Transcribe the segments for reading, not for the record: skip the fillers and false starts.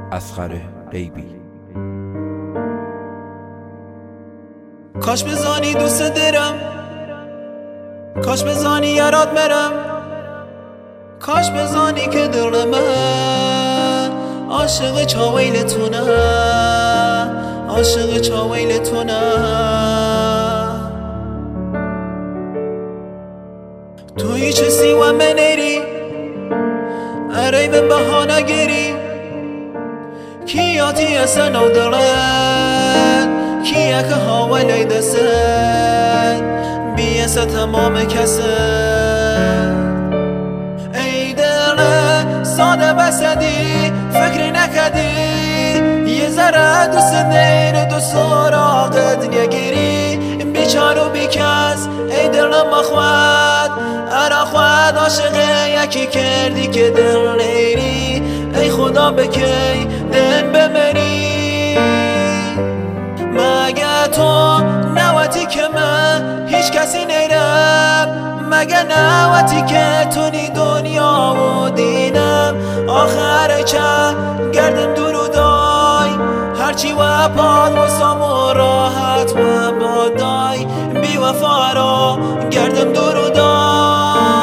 اصغر غیبی. کاش بزانی دوست دارم، کاش بزانی یارات مرم، کاش بزانی که دل من عاشق چاویلتونه، عاشق چاویلتونه. تو هیچ سی و منیری اری من بهانه گیری، کیاتی اصلا او دلت کیا که حوالی دست بیسه تمام کست. ای دل ساده بسدی فکری نکدی، یه ذره دوست دیر دو سراغت نگیری. بیچار و بیکس ای دل مخواد ارا خواد عاشقه یکی کردی که دل نیری. ای خدا بکی دل بمری، مگه تو نواتی که من هیچ کسی نیرم، مگه نواتی که تو نی دنیا و دینم. آخر چه گردم درو دای هرچی و پاد وسام و راحت و بادای، بی وفا را گردم درو دای.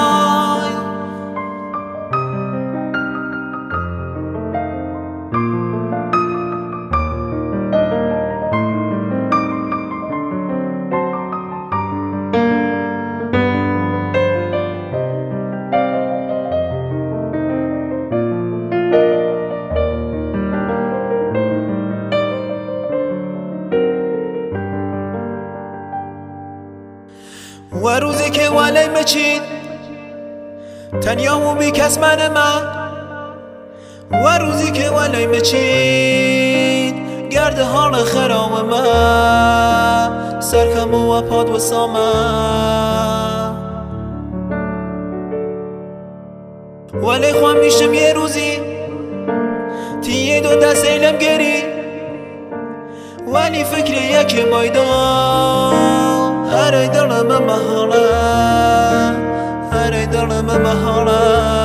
و روزی که ولی مچید تنیا و بی کس من، و روزی که ولی مچید گرد حال خرام من سرکم و پاد و سامه. ولی خواه میشم یه روزی تیه دو دست ایلم گری، ولی فکر یکی مایدان هر دلم محاله، هر دلم محاله.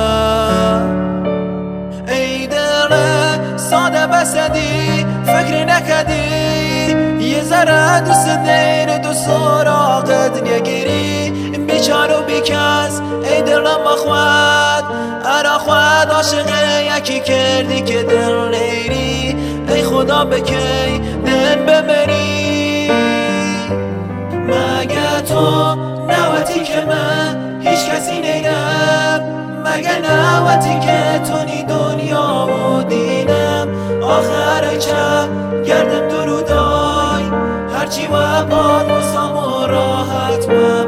ای دل ساده بسدی فکر نکدی، یه ذره دوست دیر دو سراغت نگیری. بیچار و بیکس ای دلم مخواد ارا خواد عاشقه یکی کردی که دل نیری. ای خدا بکی دل بمری، مگه تو نواتی که من هیچ کسی نیرم، مگه نواتی که تو نی دنیا و دینم. آخر چه گردم درو دای هرچی و باد وسام و راحت و